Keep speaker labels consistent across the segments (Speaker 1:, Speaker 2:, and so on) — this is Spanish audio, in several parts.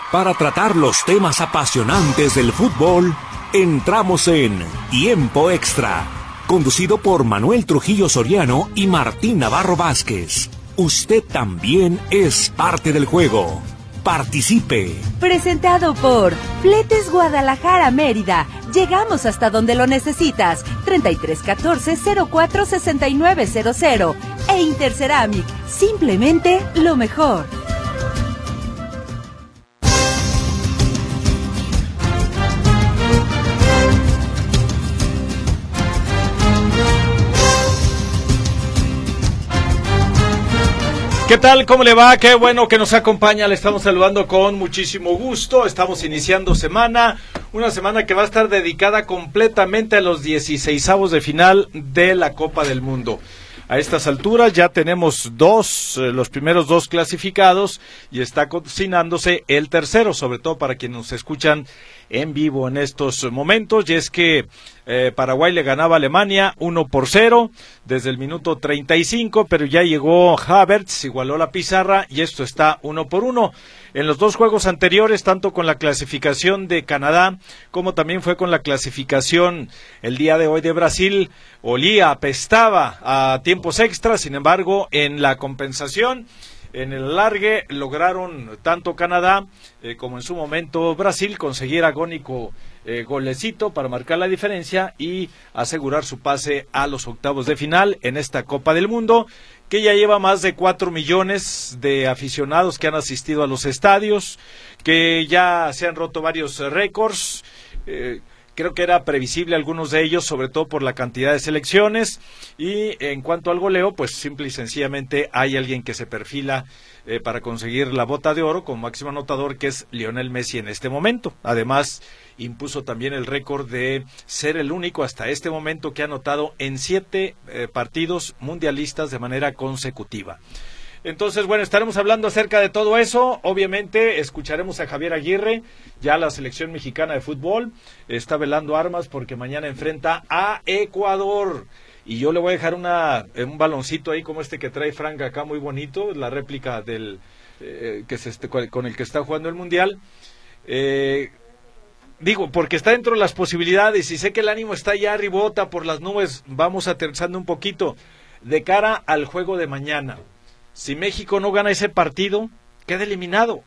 Speaker 1: Para tratar los temas apasionantes del fútbol, entramos en Tiempo Extra, conducido por Manuel Trujillo Soriano y Martín Navarro Vázquez. Usted también es parte del juego. Participe.
Speaker 2: Presentado por Fletes Guadalajara Mérida. Llegamos hasta donde lo necesitas. 3314-046900. E Interceramic. Simplemente lo mejor.
Speaker 3: ¿Qué tal? ¿Cómo le va? Qué bueno que nos acompaña. Le estamos saludando con muchísimo gusto. Estamos iniciando semana. Una semana que va a estar dedicada completamente a los 16avos de final de la Copa del Mundo. A estas alturas ya tenemos los primeros dos clasificados y está cocinándose el tercero, sobre todo para quienes nos escuchan en vivo en estos momentos, y es que Paraguay le ganaba a Alemania 1-0 desde el minuto 35, pero ya llegó Havertz, igualó la pizarra y esto está 1-1. En los dos juegos anteriores, tanto con la clasificación de Canadá como también fue con la clasificación el día de hoy de Brasil, apestaba a tiempos extras. Sin embargo, en la compensación, en el alargue, lograron tanto Canadá como en su momento Brasil conseguir agónico golecito para marcar la diferencia y asegurar su pase a los octavos de final en esta Copa del Mundo, que ya lleva más de 4 millones de aficionados que han asistido a los estadios, que ya se han roto varios récords. Creo que era previsible algunos de ellos, sobre todo por la cantidad de selecciones. Y en cuanto al goleo, pues simple y sencillamente hay alguien que se perfila para conseguir la bota de oro como máximo anotador, que es Lionel Messi en este momento. Además, impuso también el récord de ser el único hasta este momento que ha anotado en 7 partidos mundialistas de manera consecutiva. Entonces, bueno, estaremos hablando acerca de todo eso. Obviamente escucharemos a Javier Aguirre. Ya la selección mexicana de fútbol está velando armas porque mañana enfrenta a Ecuador. Y yo le voy a dejar un baloncito ahí como este que trae Frank acá, muy bonito, la réplica del con el que está jugando el Mundial. Digo, porque está dentro de las posibilidades y sé que el ánimo está ya arribota por las nubes. Vamos aterrizando un poquito de cara al juego de mañana. Si México no gana ese partido, queda eliminado.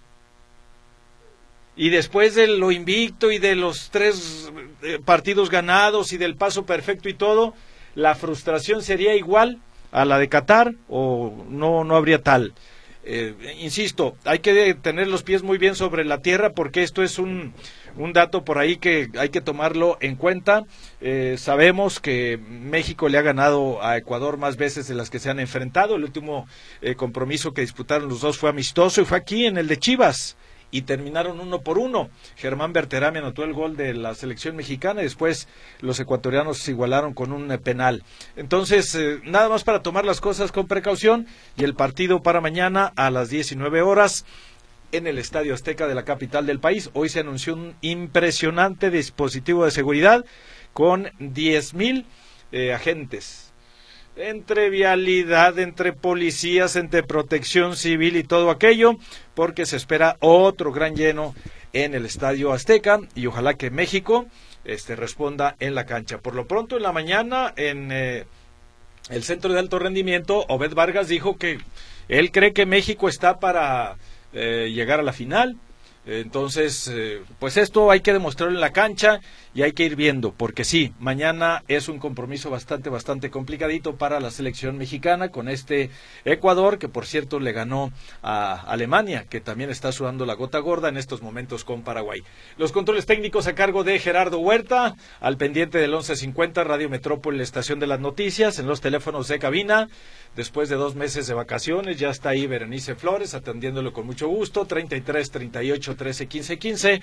Speaker 3: Y después de lo invicto y de los 3 partidos ganados y del paso perfecto y todo, la frustración sería igual a la de Qatar o no habría tal. Insisto, hay que tener los pies muy bien sobre la tierra porque esto es un dato por ahí que hay que tomarlo en cuenta. Sabemos que México le ha ganado a Ecuador más veces de las que se han enfrentado. El último compromiso que disputaron los dos fue amistoso y fue aquí en el de Chivas y terminaron 1-1. Germán Berterame anotó el gol de la selección mexicana y después los ecuatorianos se igualaron con un penal. Entonces, nada más para tomar las cosas con precaución, y el partido para mañana a las 19 horas en el Estadio Azteca de la capital del país. Hoy se anunció un impresionante dispositivo de seguridad con 10,000 agentes. Entre vialidad, entre policías, entre protección civil y todo aquello, porque se espera otro gran lleno en el Estadio Azteca y ojalá que México responda en la cancha. Por lo pronto, en la mañana, en el Centro de Alto Rendimiento, Obed Vargas dijo que él cree que México está para llegar a la final. Entonces, pues esto hay que demostrarlo en la cancha y hay que ir viendo, porque sí, mañana es un compromiso bastante complicadito para la selección mexicana con este Ecuador, que por cierto le ganó a Alemania, que también está sudando la gota gorda en estos momentos con Paraguay. Los controles técnicos a cargo de Gerardo Huerta, al pendiente del 1150 Radio Metrópoli, la estación de las noticias, en los teléfonos de cabina. Después de 2 meses de vacaciones, ya está ahí Berenice Flores, atendiéndolo con mucho gusto. 33-38-13-15-15,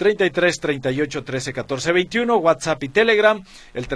Speaker 3: 33-38-13-14-21, WhatsApp y Telegram, el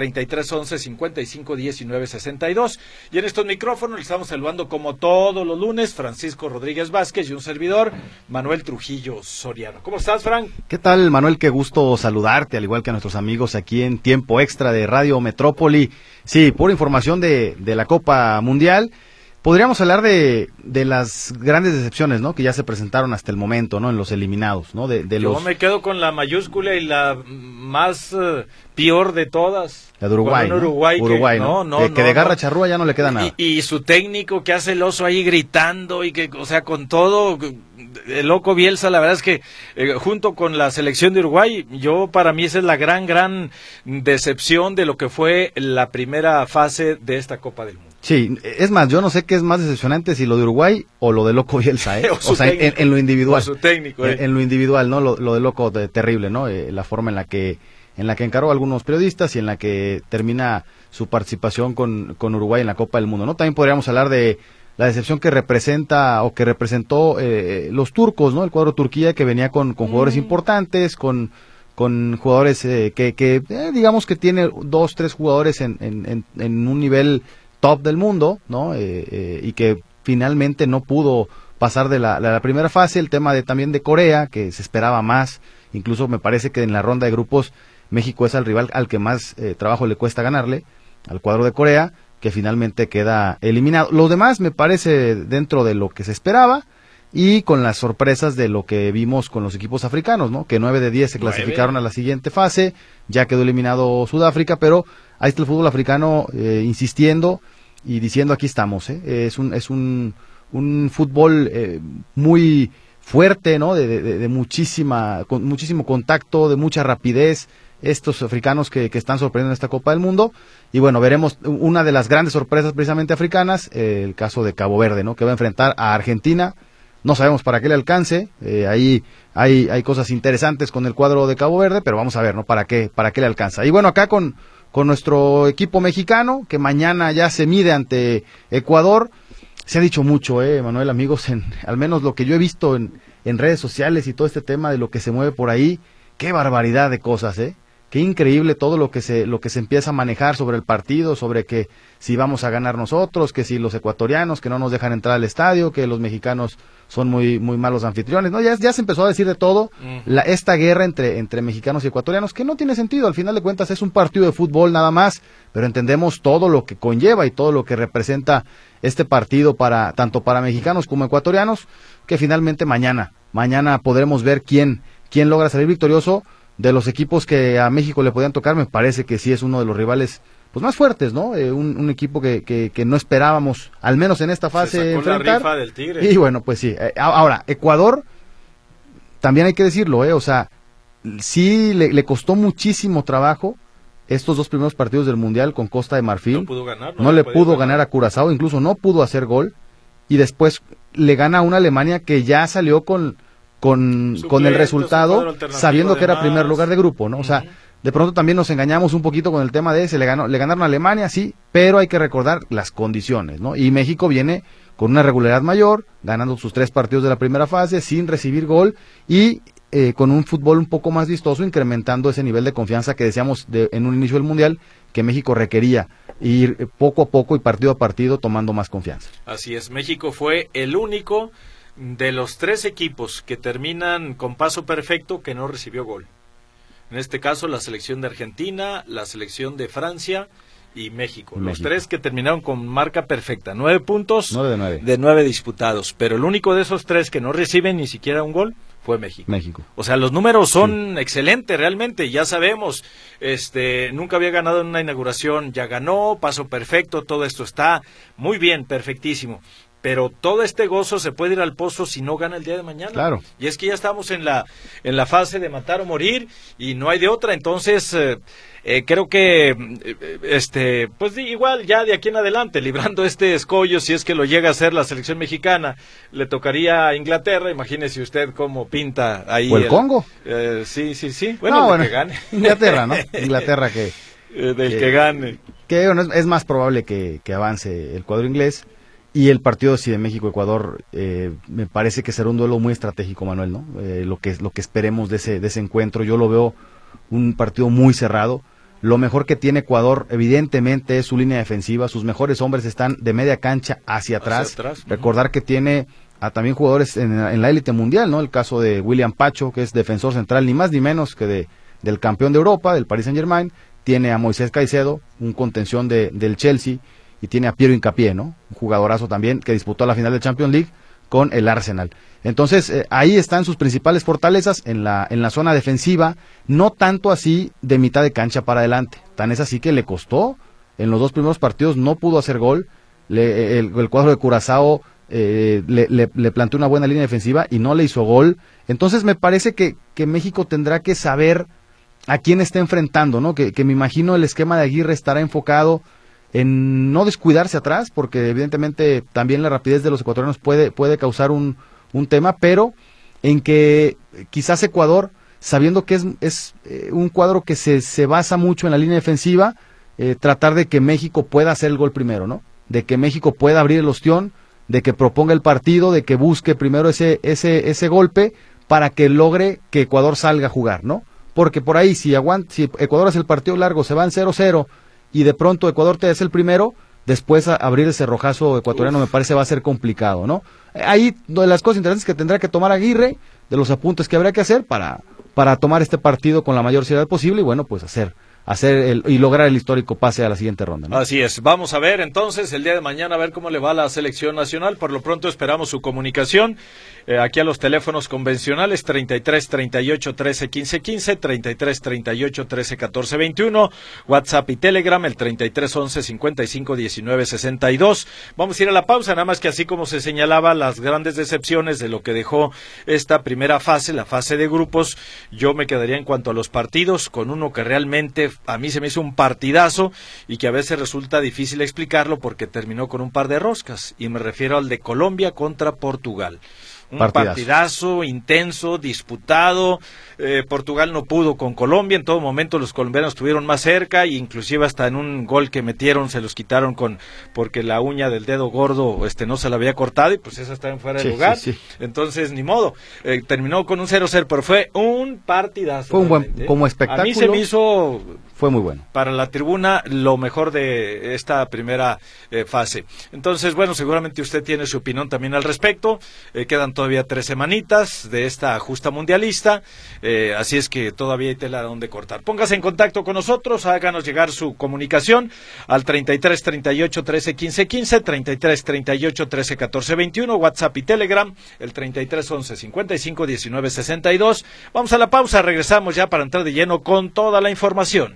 Speaker 3: 33-11-55-19-62. Y en estos micrófonos le estamos saludando como todos los lunes, Francisco Rodríguez Vázquez y un servidor, Manuel Trujillo Soriano. ¿Cómo estás, Frank?
Speaker 4: ¿Qué tal, Manuel? Qué gusto saludarte, al igual que a nuestros amigos aquí en Tiempo Extra de Radio Metrópoli. Sí, pura información de la Copa Mundial. Podríamos hablar de las grandes decepciones, ¿no? Que ya se presentaron hasta el momento, ¿no? En los eliminados, ¿no?
Speaker 3: Yo me quedo con la mayúscula y la más peor de todas.
Speaker 4: La de Uruguay, ¿no?
Speaker 3: Uruguay,
Speaker 4: que de garra charrúa ya no le queda nada.
Speaker 3: Y su técnico que hace el oso ahí gritando y que, o sea, con todo, el loco Bielsa, la verdad es que junto con la selección de Uruguay, para mí esa es la gran decepción de lo que fue la primera fase de esta Copa del Mundo.
Speaker 4: Sí, es más, yo no sé qué es más decepcionante, si lo de Uruguay o lo de Loco Bielsa, o sea, en lo individual.
Speaker 3: O su técnico,
Speaker 4: en lo individual, ¿no? Lo de Loco, terrible, ¿no? La forma en la que encaró a algunos periodistas y en la que termina su participación con Uruguay en la Copa del Mundo, ¿no? También podríamos hablar de la decepción que representa o que representó los turcos, ¿no? El cuadro Turquía, que venía con jugadores importantes, con jugadores que digamos que tiene 2, 3 jugadores en un nivel top del mundo, ¿no? Y que finalmente no pudo pasar de la primera fase. El tema también de Corea, que se esperaba más, incluso me parece que en la ronda de grupos México es el rival al que más trabajo le cuesta ganarle, al cuadro de Corea, que finalmente queda eliminado. Lo demás me parece dentro de lo que se esperaba, y con las sorpresas de lo que vimos con los equipos africanos, ¿no? Que 9 de 10 se clasificaron a la siguiente fase, ya quedó eliminado Sudáfrica, pero ahí está el fútbol africano insistiendo y diciendo aquí estamos, es un fútbol muy fuerte, ¿no? Con muchísimo contacto, de mucha rapidez, estos africanos que están sorprendiendo en esta Copa del Mundo. Y bueno, veremos una de las grandes sorpresas precisamente africanas, el caso de Cabo Verde, ¿no? Que va a enfrentar a Argentina. No sabemos para qué le alcance, ahí hay cosas interesantes con el cuadro de Cabo Verde, pero vamos a ver, ¿no? Para qué le alcanza. Y bueno, acá con nuestro equipo mexicano, que mañana ya se mide ante Ecuador. Se ha dicho mucho, Manuel, amigos, al menos lo que yo he visto en redes sociales y todo este tema de lo que se mueve por ahí. Qué barbaridad de cosas, Qué increíble todo lo que se empieza a manejar sobre el partido, sobre que si vamos a ganar nosotros, que si los ecuatorianos que no nos dejan entrar al estadio, que los mexicanos son muy malos anfitriones, ¿no? Ya se empezó a decir de todo, esta guerra entre mexicanos y ecuatorianos, que no tiene sentido. Al final de cuentas es un partido de fútbol nada más, pero entendemos todo lo que conlleva y todo lo que representa este partido tanto para mexicanos como ecuatorianos, que finalmente mañana podremos ver quién logra salir victorioso. De los equipos que a México le podían tocar, me parece que sí es uno de los rivales pues más fuertes, ¿no? Un equipo que no esperábamos, al menos en esta fase, enfrentar.
Speaker 3: La rifa del Tigre.
Speaker 4: Y bueno, pues sí. Ahora, Ecuador, también hay que decirlo, o sea, sí le costó muchísimo trabajo estos 2 primeros partidos del Mundial con Costa de Marfil.
Speaker 3: No pudo ganar.
Speaker 4: No le pudo ganar a Curazao, incluso no pudo hacer gol. Y después le gana a una Alemania que ya salió con el resultado, sabiendo que era primer lugar de grupo, ¿no? O sea, de pronto también nos engañamos un poquito con el tema de le ganaron a Alemania, sí, pero hay que recordar las condiciones, ¿no? Y México viene con una regularidad mayor, ganando sus 3 partidos de la primera fase, sin recibir gol, y con un fútbol un poco más vistoso, incrementando ese nivel de confianza que decíamos en un inicio del Mundial, que México requería ir poco a poco y partido a partido tomando más confianza.
Speaker 3: Así es, México fue el único de los 3 equipos que terminan con paso perfecto que no recibió gol. En este caso la selección de Argentina, la selección de Francia y México. Los 3 que terminaron con marca perfecta, 9 puntos
Speaker 4: 9
Speaker 3: de 9 disputados, pero el único de esos 3 que no reciben ni siquiera un gol fue México. O sea, los números son excelentes realmente, ya sabemos, nunca había ganado en una inauguración, ya ganó, paso perfecto, todo esto está muy bien, perfectísimo. Pero todo este gozo se puede ir al pozo si no gana el día de mañana.
Speaker 4: Claro.
Speaker 3: Y es que ya estamos en la fase de matar o morir y no hay de otra. Entonces, creo que, pues igual ya de aquí en adelante, librando este escollo, si es que lo llega a hacer la selección mexicana, le tocaría a Inglaterra. Imagínese usted cómo pinta ahí.
Speaker 4: O el Congo.
Speaker 3: Sí. Bueno,
Speaker 4: que
Speaker 3: gane.
Speaker 4: Inglaterra, ¿no? Inglaterra que
Speaker 3: gane.
Speaker 4: Que bueno, es más probable que avance el cuadro inglés. Y el partido de México-Ecuador me parece que será un duelo muy estratégico, Manuel, ¿no? Lo que esperemos de ese encuentro. Yo lo veo un partido muy cerrado. Lo mejor que tiene Ecuador, evidentemente, es su línea defensiva. Sus mejores hombres están de media cancha hacia atrás. Recordar que tiene también jugadores en la élite mundial, ¿no? El caso de William Pacho, que es defensor central, ni más ni menos que del campeón de Europa, del Paris Saint-Germain. Tiene a Moisés Caicedo, un contención del Chelsea. y tiene a Piero Hincapié, ¿no? Un jugadorazo también que disputó la final de Champions League con el Arsenal. Entonces, ahí están sus principales fortalezas en la zona defensiva, no tanto así de mitad de cancha para adelante. Tan es así que le costó, en los 2 primeros partidos no pudo hacer gol, el cuadro de Curazao le planteó una buena línea defensiva y no le hizo gol. Entonces me parece que México tendrá que saber a quién está enfrentando, ¿no? Que me imagino el esquema de Aguirre estará enfocado en no descuidarse atrás, porque evidentemente también la rapidez de los ecuatorianos puede causar un tema, pero en que quizás Ecuador, sabiendo que es un cuadro que se basa mucho en la línea defensiva, tratar de que México pueda hacer el gol primero, ¿no? De que México pueda abrir el ostión, de que proponga el partido, de que busque primero ese golpe para que logre que Ecuador salga a jugar, ¿no? Porque por ahí, si Ecuador hace el partido largo, se van 0-0 y de pronto Ecuador te hace el primero, después abrir ese rojazo ecuatoriano me parece va a ser complicado, ¿no? Ahí de las cosas interesantes que tendrá que tomar Aguirre, de los apuntes que habrá que hacer para tomar este partido con la mayor seriedad posible y bueno, pues hacer y lograr el histórico pase a la siguiente ronda, ¿no?
Speaker 3: Así es, vamos a ver entonces el día de mañana a ver cómo le va a la selección nacional. Por lo pronto esperamos su comunicación aquí a los teléfonos convencionales 33 38 13 15 15, 33 38 13 14 21, WhatsApp y Telegram el 33 11 55 19 62. Vamos a ir a la pausa, nada más que así como se señalaba las grandes decepciones de lo que dejó esta primera fase, la fase de grupos, yo me quedaría en cuanto a los partidos con uno que realmente a mí se me hizo un partidazo y que a veces resulta difícil explicarlo porque terminó con un par de roscas, y me refiero al de Colombia contra Portugal. Un partidazo intenso, disputado. Portugal no pudo con Colombia, en todo momento los colombianos estuvieron más cerca, e inclusive hasta en un gol que metieron se los quitaron porque la uña del dedo gordo no se la había cortado y pues esa estaba en fuera de lugar. Sí. Entonces ni modo, terminó con un 0-0, pero fue un partidazo.
Speaker 4: Fue un buen, como espectáculo.
Speaker 3: A mí se me hizo,
Speaker 4: fue muy bueno,
Speaker 3: para la tribuna, lo mejor de esta primera fase. Entonces, bueno, seguramente usted tiene su opinión también al respecto. Quedan todavía 3 semanitas de esta justa mundialista, así es que todavía hay tela donde cortar. Póngase en contacto con nosotros, háganos llegar su comunicación al 33 38 13 15 15, 33 38 13 14 21, WhatsApp y Telegram el 33 11 55 19 62. Vamos a la pausa, regresamos ya para entrar de lleno con toda la información.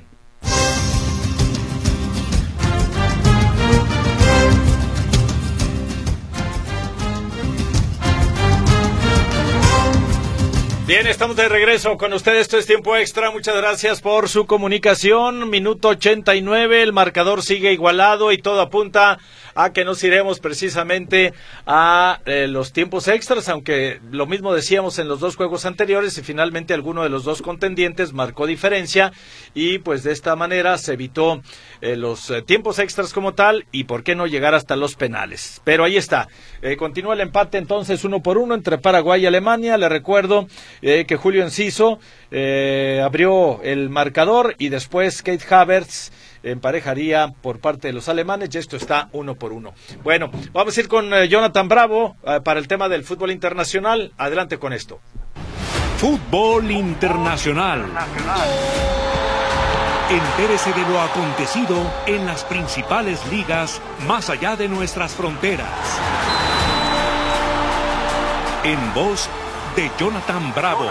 Speaker 3: Bien, estamos de regreso con ustedes, esto es Tiempo Extra, muchas gracias por su comunicación, minuto 89, el marcador sigue igualado y todo apunta a que nos iremos precisamente a los tiempos extras, aunque lo mismo decíamos en los 2 juegos anteriores y finalmente alguno de los 2 contendientes marcó diferencia y pues de esta manera se evitó los tiempos extras como tal y por qué no llegar hasta los penales. Pero ahí está, continúa el empate entonces 1-1 entre Paraguay y Alemania. Le recuerdo que Julio Enciso abrió el marcador y después Keith Havertz emparejaría por parte de los alemanes y esto está 1-1. Bueno, vamos a ir con Jonathan Bravo para el tema del fútbol internacional. Adelante con esto.
Speaker 1: Fútbol internacional. Entérese de lo acontecido en las principales ligas más allá de nuestras fronteras. En voz de Jonathan Bravo.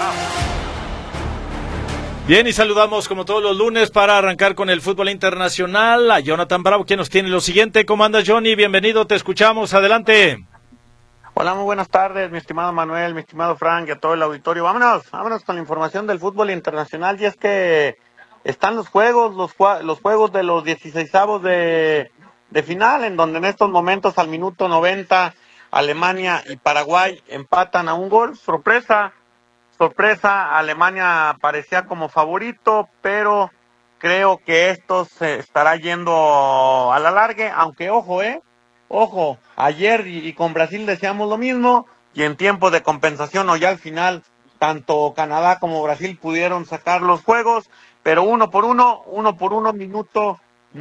Speaker 3: Bien, y saludamos como todos los lunes para arrancar con el fútbol internacional a Jonathan Bravo, quien nos tiene lo siguiente. ¿Cómo andas, Johnny? Bienvenido, te escuchamos, adelante.
Speaker 5: Hola, muy buenas tardes, mi estimado Manuel, mi estimado Frank y a todo el auditorio. Vámonos con la información del fútbol internacional, y es que están los juegos de los 16avos de final, en donde en estos momentos al minuto 90 Alemania y Paraguay empatan a un gol. Sorpresa, Alemania parecía como favorito, pero creo que esto se estará yendo a la larga, aunque ojo, ayer y con Brasil decíamos lo mismo, y en tiempo de compensación o ya al final, tanto Canadá como Brasil pudieron sacar los juegos, pero uno por uno, minuto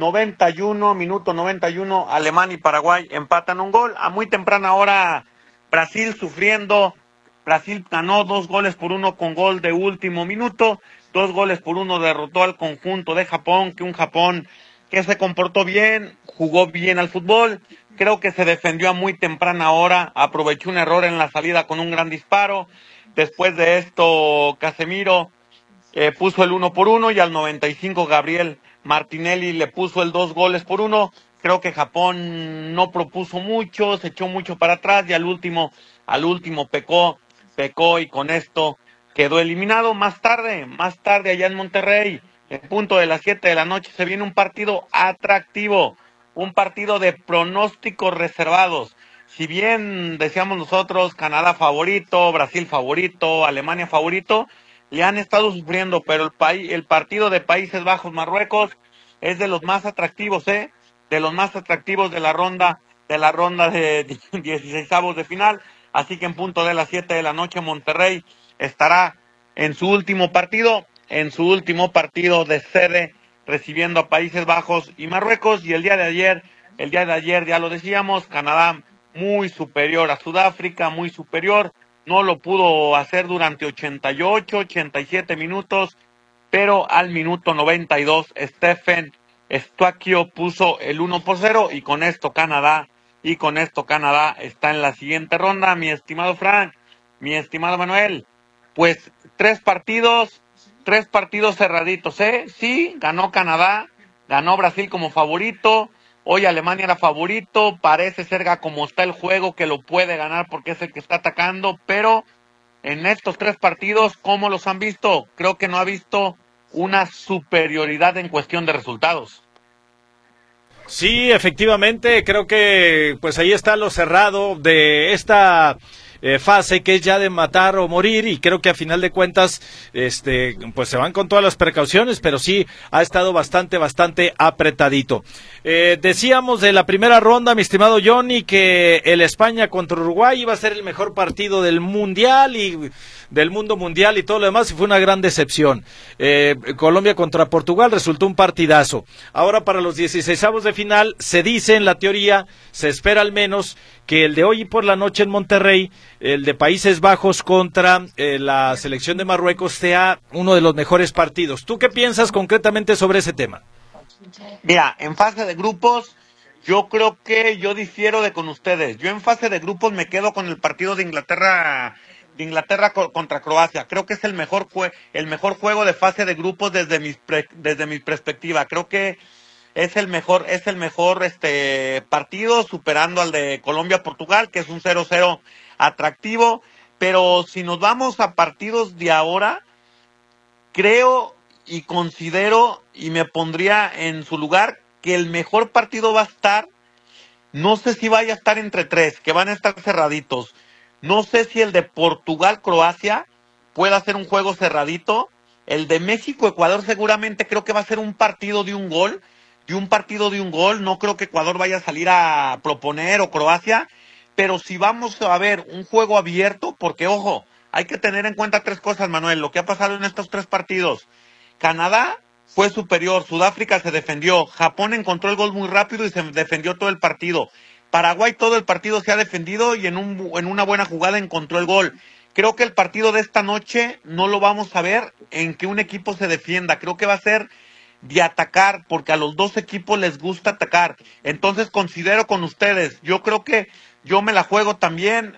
Speaker 5: 91, Alemania y Paraguay empatan un gol. A muy temprana hora, Brasil sufriendo. Brasil ganó 2-1 con gol de último minuto, 2-1 derrotó al conjunto de Japón, que un Japón que se comportó bien, jugó bien al fútbol, creo que se defendió a muy temprana hora, aprovechó un error en la salida con un gran disparo. Después de esto, Casemiro puso el 1-1 y al 95 Gabriel Martinelli le puso el 2-1. Creo que Japón no propuso mucho, se echó mucho para atrás y al último pecó y con esto quedó eliminado. Más tarde allá en Monterrey, en punto de las 7 de la noche, se viene un partido atractivo, un partido de pronósticos reservados. Si bien decíamos nosotros Canadá favorito, Brasil favorito, Alemania favorito, le han estado sufriendo, pero el partido de Países Bajos-Marruecos es de los más atractivos, de los más atractivos de la ronda de 16avos de final. Así que en punto de las 7 de la noche Monterrey estará en su último partido de sede, recibiendo a Países Bajos y Marruecos. Y el día de ayer ya lo decíamos, Canadá muy superior a Sudáfrica, muy superior, no lo pudo hacer durante 88, 87 minutos, pero al minuto 92 Stephen Estuaquio puso el 1-0 y con esto Canadá está en la siguiente ronda. Mi estimado Frank, mi estimado Manuel, pues tres partidos cerraditos, sí, ganó Canadá, ganó Brasil como favorito, hoy Alemania era favorito, parece ser como está el juego que lo puede ganar porque es el que está atacando, pero en estos tres partidos, ¿cómo los han visto? Creo que no ha visto una superioridad en cuestión de resultados.
Speaker 3: Sí, efectivamente, creo que pues ahí está lo cerrado de esta fase que es ya de matar o morir, y creo que a final de cuentas pues se van con todas las precauciones, pero sí ha estado bastante apretadito. Decíamos de la primera ronda, mi estimado Johnny, que el España contra Uruguay iba a ser el mejor partido del mundial y del mundo mundial y todo lo demás, y fue una gran decepción. Colombia contra Portugal resultó un partidazo. Ahora para los 16avos de final se dice, en la teoría, se espera al menos que el de hoy por la noche en Monterrey, el de Países Bajos contra la selección de Marruecos, sea uno de los mejores partidos. ¿Tú qué piensas concretamente sobre ese tema?
Speaker 5: Mira, en fase de grupos, yo creo que yo difiero con ustedes. Yo en fase de grupos me quedo con el partido de Inglaterra contra Croacia. Creo que es el mejor juego de fase de grupos desde mi perspectiva. Creo que es el mejor partido, superando al de Colombia-Portugal, que es un 0-0 atractivo. Pero si nos vamos a partidos de ahora, creo y considero y me pondría en su lugar que el mejor partido va a estar, no sé si vaya a estar entre tres, que van a estar cerraditos. No sé si el de Portugal-Croacia pueda ser un juego cerradito. El de México-Ecuador seguramente creo que va a ser un partido de un gol. No creo que Ecuador vaya a salir a proponer o Croacia. Pero si vamos a ver un juego abierto, porque ojo, hay que tener en cuenta tres cosas, Manuel, lo que ha pasado en estos tres partidos. Canadá fue superior, Sudáfrica se defendió, Japón encontró el gol muy rápido y se defendió todo el partido. Paraguay todo el partido se ha defendido y en una buena jugada encontró el gol. Creo que el partido de esta noche no lo vamos a ver en que un equipo se defienda. Creo que va a ser de atacar, porque a los dos equipos les gusta atacar. Entonces considero con ustedes, yo creo que yo me la juego también,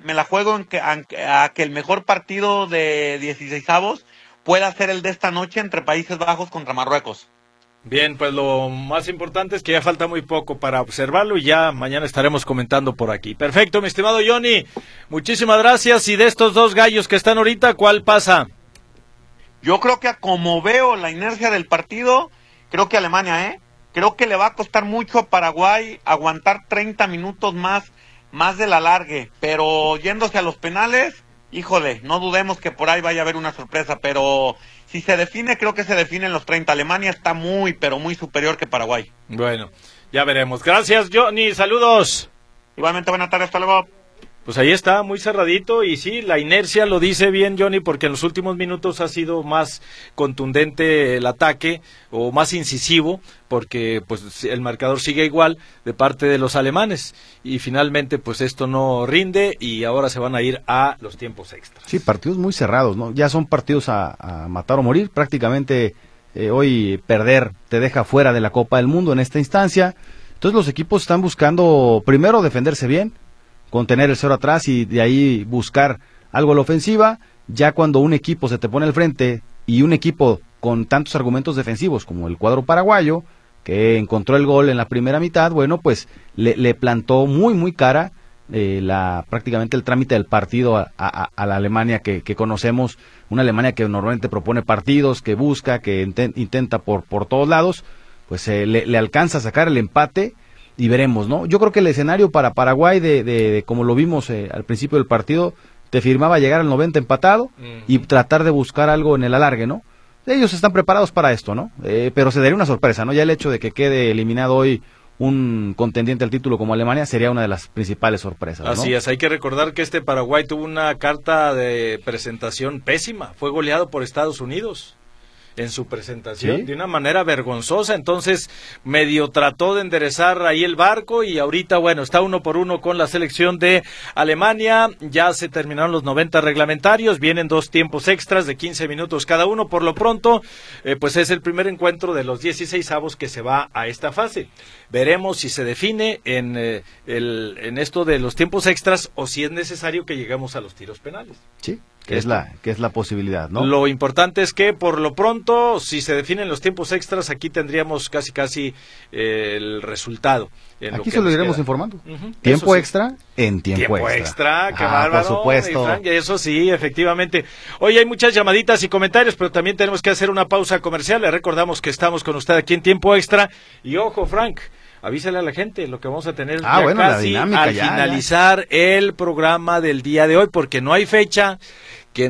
Speaker 5: a que el mejor partido de 16avos pueda ser el de esta noche entre Países Bajos contra Marruecos.
Speaker 3: Bien, pues lo más importante es que ya falta muy poco para observarlo y ya mañana estaremos comentando por aquí. Perfecto, mi estimado Johnny, muchísimas gracias. Y de estos dos gallos que están ahorita, ¿cuál pasa?
Speaker 5: Yo creo que como veo la inercia del partido, creo que Alemania, creo que le va a costar mucho a Paraguay aguantar 30 minutos más de la largue, pero yéndose a los penales, híjole, no dudemos que por ahí vaya a haber una sorpresa, pero si se define, creo que se define en los 30. Alemania está muy, pero muy superior que Paraguay.
Speaker 3: Bueno, ya veremos. Gracias, Johnny, saludos.
Speaker 5: Igualmente, buenas tardes, hasta luego.
Speaker 3: Pues ahí está, muy cerradito, y sí, la inercia lo dice bien Johnny, porque en los últimos minutos ha sido más contundente el ataque, o más incisivo, porque pues el marcador sigue igual de parte de los alemanes, y finalmente pues esto no rinde, y ahora se van a ir a los tiempos extras.
Speaker 4: Sí, partidos muy cerrados, ¿no? Ya son partidos a matar o morir, prácticamente hoy perder te deja fuera de la Copa del Mundo en esta instancia. Entonces los equipos están buscando primero defenderse bien, contener el 0 atrás y de ahí buscar algo a la ofensiva. Ya cuando un equipo se te pone al frente y un equipo con tantos argumentos defensivos como el cuadro paraguayo, que encontró el gol en la primera mitad, bueno, pues le plantó muy cara prácticamente el trámite del partido a la Alemania que conocemos, una Alemania que normalmente propone partidos, que busca, que intenta por todos lados, pues le alcanza a sacar el empate y veremos, ¿no? Yo creo que el escenario para Paraguay, de como lo vimos al principio del partido, te firmaba llegar al 90 empatado y tratar de buscar algo en el alargue, ¿no? Ellos están preparados para esto, ¿no? Pero se daría una sorpresa, ¿no? Ya el hecho de que quede eliminado hoy un contendiente al título como Alemania sería una de las principales sorpresas, ¿no?
Speaker 3: Así es, hay que recordar que este Paraguay tuvo una carta de presentación pésima, fue goleado por Estados Unidos en su presentación, ¿sí?, de una manera vergonzosa. Entonces medio trató de enderezar ahí el barco y ahorita, bueno, está 1-1 con la selección de Alemania. Ya se terminaron los 90 reglamentarios, vienen 2 tiempos extras de 15 minutos cada uno. Por lo pronto, pues es el primer encuentro de los 16avos que se va a esta fase. Veremos si se define en esto de los tiempos extras o si es necesario que lleguemos a los tiros penales.
Speaker 4: Sí, que es la posibilidad, ¿no?
Speaker 3: Lo importante es que por lo pronto, si se definen los tiempos extras, aquí tendríamos casi el resultado.
Speaker 4: Aquí se lo iremos informando. Tiempo extra en tiempo extra.
Speaker 3: Qué bárbaro.
Speaker 4: Por supuesto.
Speaker 3: Frank, eso sí, efectivamente. Hoy hay muchas llamaditas y comentarios, pero también tenemos que hacer una pausa comercial. Le recordamos que estamos con usted aquí en tiempo extra. Y ojo, Frank, avísale a la gente lo que vamos a tener
Speaker 4: bueno,
Speaker 3: casi
Speaker 4: la dinámica
Speaker 3: al finalizar el programa del día de hoy, porque no hay fecha que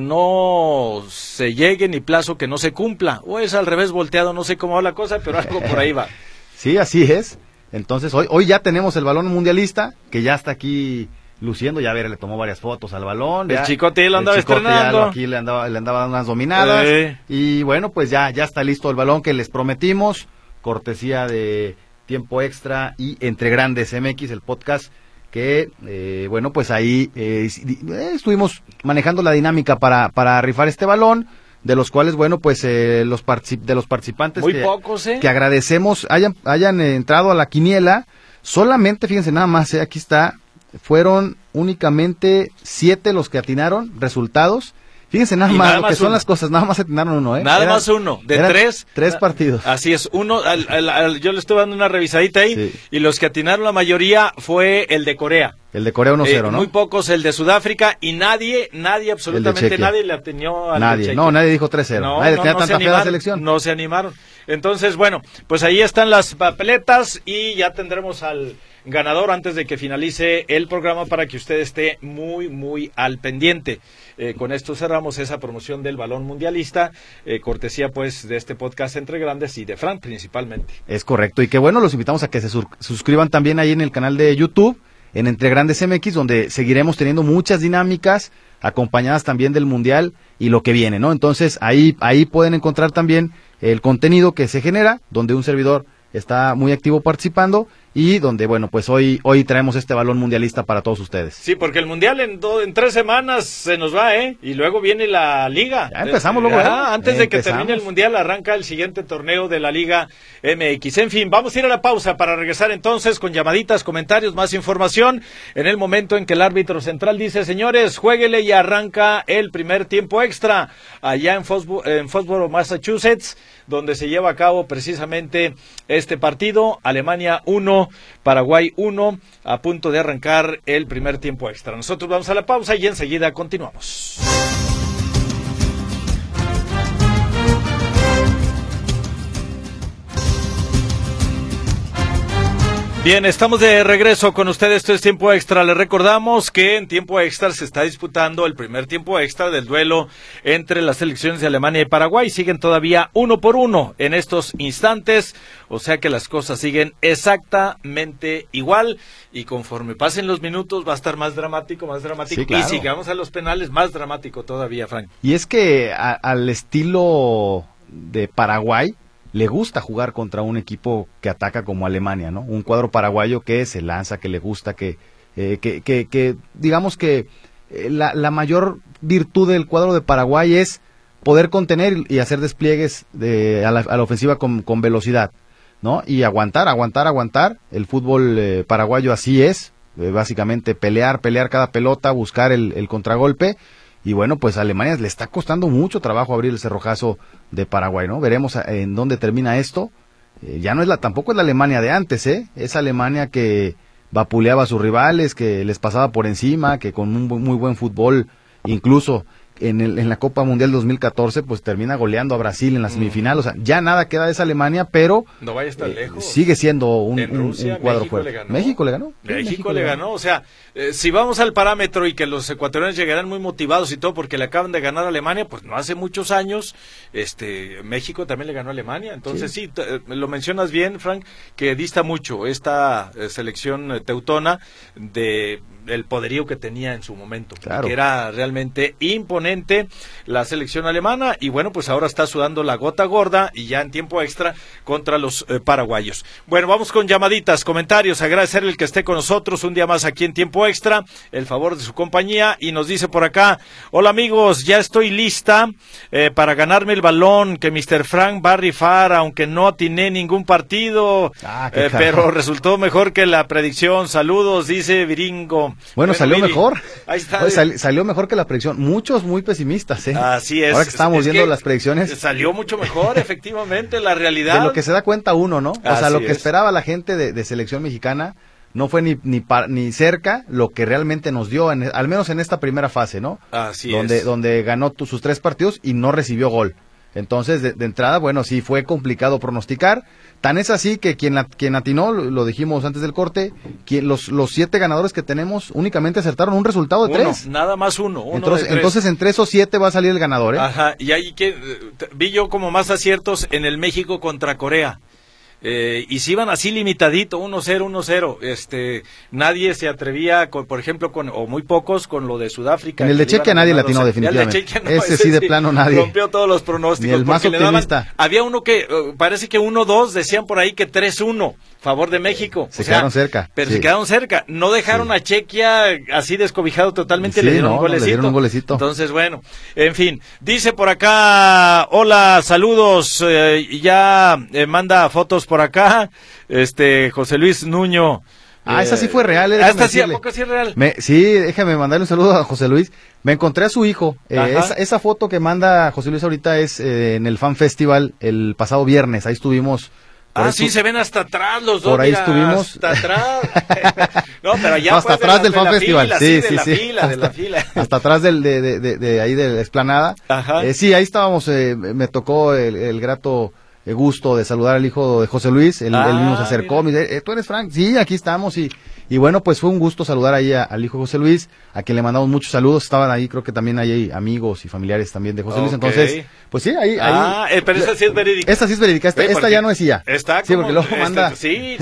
Speaker 3: no se llegue ni plazo que no se cumpla, o es al revés volteado, no sé cómo va la cosa, pero algo por ahí va.
Speaker 4: Sí, así es. Entonces hoy ya tenemos el balón mundialista, que ya está aquí luciendo, ya le tomó varias fotos al balón.
Speaker 3: El Chicote lo andaba estrenando.
Speaker 4: Aquí le andaba dando unas dominadas. Y bueno, pues ya está listo el balón que les prometimos, cortesía de Tiempo Extra y Entre Grandes MX, el podcast que, bueno, pues ahí estuvimos manejando la dinámica para rifar este balón, de los cuales, bueno, pues de los participantes
Speaker 3: muy pocos,
Speaker 4: que agradecemos hayan entrado a la quiniela. Solamente, fíjense nada más, aquí está, fueron únicamente 7 los que atinaron resultados. Fíjense nada más lo que son las cosas, nada más atinaron uno,
Speaker 3: Nada más uno, de 3.
Speaker 4: 3 partidos.
Speaker 3: Así es, uno, yo le estuve dando una revisadita ahí, sí, y los que atinaron la mayoría fue el de Corea.
Speaker 4: El de Corea 1-0, ¿no?
Speaker 3: Muy pocos el de Sudáfrica y nadie, absolutamente nadie le atinó al de Chequia.
Speaker 4: Nadie dijo 3-0. Nadie tenía tanta fe a la selección.
Speaker 3: No se animaron. Entonces, bueno, pues ahí están las papeletas y ya tendremos al ganador antes de que finalice el programa para que usted esté muy al pendiente. Con esto cerramos esa promoción del balón mundialista, cortesía pues de este podcast Entre Grandes y de Frank principalmente.
Speaker 4: Es correcto, y que bueno, los invitamos a que se suscriban también ahí en el canal de YouTube, en Entre Grandes MX, donde seguiremos teniendo muchas dinámicas acompañadas también del Mundial y lo que viene, ¿no? Entonces ahí pueden encontrar también el contenido que se genera, donde un servidor está muy activo participando y donde, bueno, pues hoy traemos este balón mundialista para todos ustedes.
Speaker 3: Sí, porque el mundial en 3 semanas se nos va, y luego viene la liga.
Speaker 4: Ya empezamos luego.
Speaker 3: Antes de que termine el mundial arranca el siguiente torneo de la Liga MX. En fin, vamos a ir a la pausa para regresar entonces con llamaditas, comentarios, más información en el momento en que el árbitro central dice, señores, juéguele, y arranca el primer tiempo extra allá en Foxborough, Massachusetts, donde se lleva a cabo precisamente este partido. Alemania 1, Paraguay 1, a punto de arrancar el primer tiempo extra. Nosotros vamos a la pausa y enseguida continuamos. Bien, estamos de regreso con ustedes. Esto es Tiempo Extra. Les recordamos que en Tiempo Extra se está disputando el primer tiempo extra del duelo entre las selecciones de Alemania y Paraguay. Siguen todavía 1-1 en estos instantes, o sea que las cosas siguen exactamente igual, y conforme pasen los minutos va a estar más dramático,
Speaker 4: sí, claro.
Speaker 3: Y si llegamos a los penales, más dramático todavía, Frank.
Speaker 4: Y es que al estilo de Paraguay le gusta jugar contra un equipo que ataca como Alemania, ¿no? Un cuadro paraguayo que se lanza, que le gusta, que digamos que la mayor virtud del cuadro de Paraguay es poder contener y hacer despliegues a la ofensiva con velocidad, ¿no? Y aguantar. El fútbol paraguayo así es, básicamente pelear cada pelota, buscar el contragolpe. Y bueno, pues a Alemania le está costando mucho trabajo abrir el cerrojazo de Paraguay, ¿no? Veremos en dónde termina esto. Ya no es tampoco es la Alemania de antes, es Alemania que vapuleaba a sus rivales, que les pasaba por encima, que con un muy buen fútbol, incluso en la Copa Mundial 2014, pues termina goleando a Brasil en la semifinal. O sea, ya nada queda de esa Alemania, pero
Speaker 3: no vaya a estar lejos.
Speaker 4: Sigue siendo un cuadro
Speaker 3: México
Speaker 4: fuerte. México le ganó.
Speaker 3: México le ganó. O sea, si vamos al parámetro y que los ecuatorianos llegarán muy motivados y todo porque le acaban de ganar a Alemania, pues no hace muchos años, México también le ganó a Alemania. Entonces sí, lo mencionas bien, Frank, que dista mucho esta selección teutona de el poderío que tenía en su momento,
Speaker 4: claro,
Speaker 3: que era realmente imponente la selección alemana, y bueno, pues ahora está sudando la gota gorda y ya en tiempo extra contra los paraguayos. Bueno, vamos con llamaditas, comentarios, agradecerle el que esté con nosotros un día más aquí en tiempo extra, el favor de su compañía, y nos dice por acá: hola amigos, ya estoy lista para ganarme el balón que Mr. Frank va a rifar, aunque no atiné ningún partido, pero resultó mejor que la predicción. Saludos, dice Viringo.
Speaker 4: Bueno, salió mejor.
Speaker 3: Ahí está.
Speaker 4: Salió mejor que la predicción. Muchos muy pesimistas,
Speaker 3: Así es.
Speaker 4: Ahora que estamos viendo las predicciones.
Speaker 3: Salió mucho mejor, efectivamente, la realidad.
Speaker 4: De lo que se da cuenta uno, ¿no? O sea, lo que
Speaker 3: es.
Speaker 4: esperaba la gente de selección mexicana no fue ni cerca lo que realmente nos dio, al menos en esta primera fase, ¿no?
Speaker 3: Así
Speaker 4: donde ganó sus 3 partidos y no recibió gol. Entonces, de entrada, bueno, sí fue complicado pronosticar. Tan es así que quien atinó, lo dijimos antes del corte, los 7 ganadores que tenemos únicamente acertaron un resultado de 3.
Speaker 3: Nada más uno
Speaker 4: entonces, entre esos 7 va a salir el ganador,
Speaker 3: Ajá, y ahí vi yo como más aciertos en el México contra Corea. Y si iban así limitadito, 1-0, 1-0, nadie se atrevía, por ejemplo, o muy pocos, con lo de Sudáfrica.
Speaker 4: En el de Chequia nadie le atinó definitivamente. Ese sí de plano nadie.
Speaker 3: Rompió todos los pronósticos.
Speaker 4: Ni el más optimista.
Speaker 3: Había uno que, parece que 1-2, decían por ahí que 3-1, favor de México.
Speaker 4: Quedaron cerca.
Speaker 3: Pero se quedaron cerca. No dejaron a Chequia así descobijado totalmente, le dieron un golecito. Entonces, bueno, en fin. Dice por acá: hola, saludos, ya manda fotos por acá, José Luis Nuño.
Speaker 4: Esa sí fue real.
Speaker 3: Esta sí, ¿a poco sí es real?
Speaker 4: Sí, déjame mandarle un saludo a José Luis. Me encontré a su hijo. Esa foto que manda José Luis ahorita es en el Fan Festival el pasado viernes. Ahí estuvimos.
Speaker 3: Sí, se ven hasta atrás los dos.
Speaker 4: Por ahí estuvimos.
Speaker 3: Hasta atrás. No, pero allá
Speaker 4: hasta atrás del Fan Festival.
Speaker 3: Sí. De la fila.
Speaker 4: Hasta atrás de ahí de la explanada. Ajá. Sí, ahí estábamos. Me tocó el grato gusto de saludar al hijo de José Luis. Él mismo se acercó, me dice: ¿tú eres Frank? Sí, aquí estamos. Y bueno, pues fue un gusto saludar ahí al hijo de José Luis, a quien le mandamos muchos saludos. Estaban ahí, creo que también hay amigos y familiares también de José Luis. Entonces, pues sí, ahí.
Speaker 3: Pero esa sí es verídica.
Speaker 4: Esta sí es verídica. Esta ya no es ella.
Speaker 3: Sí,
Speaker 4: porque luego manda.
Speaker 3: Sí.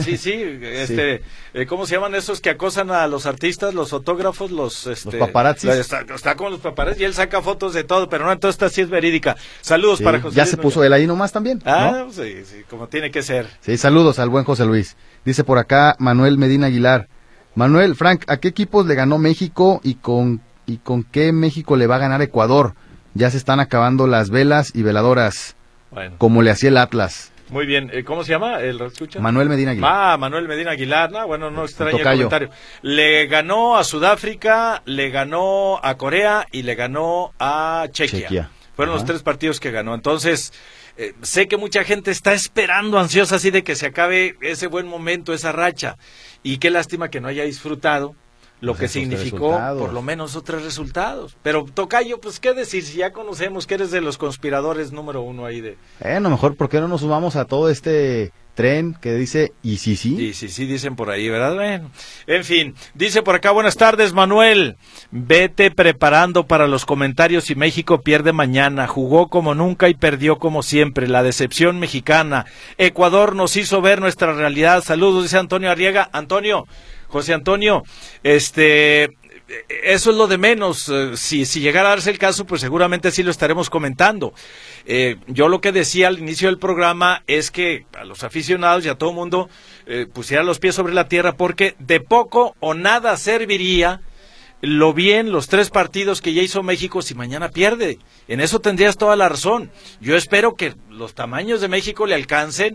Speaker 3: ¿Cómo se llaman esos que acosan a los artistas, los fotógrafos, los
Speaker 4: paparazzis?
Speaker 3: Está como los paparazzis y él saca fotos de todo, pero no, entonces esta sí es verídica. Saludos para José Luis.
Speaker 4: Ya se puso él ahí nomás también, ¿no?
Speaker 3: Sí, como tiene que ser.
Speaker 4: Sí, saludos al buen José Luis. Dice por acá Manuel Medina Aguilar: Manuel, Frank, ¿a qué equipos le ganó México y con qué México le va a ganar Ecuador? Ya se están acabando las velas y veladoras, como le hacía el Atlas.
Speaker 3: Muy bien, ¿cómo se llama? ¿Lo escucha?
Speaker 4: Manuel Medina Aguilar.
Speaker 3: Manuel Medina Aguilar, no extraña el comentario. Le ganó a Sudáfrica, le ganó a Corea y le ganó a Chequia. Fueron los 3 partidos que ganó. Entonces, sé que mucha gente está esperando ansiosa así de que se acabe ese buen momento, esa racha. Y qué lástima que no haya disfrutado lo que significó por lo menos otros resultados. Pero, tocayo, pues qué decir, si ya conocemos que eres de los conspiradores número 1 ahí de...
Speaker 4: mejor, ¿por qué no nos sumamos a todo este tren que dice y sí?
Speaker 3: Y sí, dicen por ahí, ¿verdad? Bueno, en fin, dice por acá: buenas tardes, Manuel. Vete preparando para los comentarios si México pierde mañana. Jugó como nunca y perdió como siempre. La decepción mexicana. Ecuador nos hizo ver nuestra realidad. Saludos, dice Antonio Arriaga. José Antonio, eso es lo de menos. Si llegara a darse el caso, pues seguramente sí lo estaremos comentando. Yo lo que decía al inicio del programa es que a los aficionados y a todo el mundo pusieran los pies sobre la tierra, porque de poco o nada serviría lo bien, los 3 partidos que ya hizo México si mañana pierde. En eso tendrías toda la razón. Yo espero que los tamaños de México le alcancen,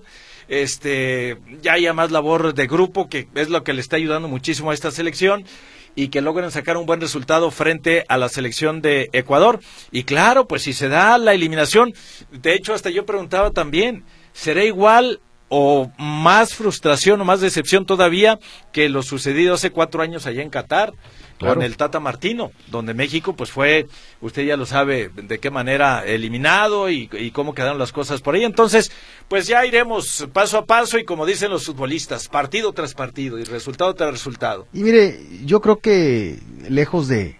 Speaker 3: ya haya más labor de grupo, que es lo que le está ayudando muchísimo a esta selección, y que logren sacar un buen resultado frente a la selección de Ecuador. Y claro, pues si se da la eliminación, de hecho hasta yo preguntaba también, ¿será igual o más frustración o más decepción todavía que lo sucedido hace 4 años allá en Qatar? Claro. Con el Tata Martino, donde México pues fue, usted ya lo sabe de qué manera eliminado y cómo quedaron las cosas por ahí. Entonces, pues ya iremos paso a paso y como dicen los futbolistas, partido tras partido y resultado tras resultado.
Speaker 4: Y mire, yo creo que lejos de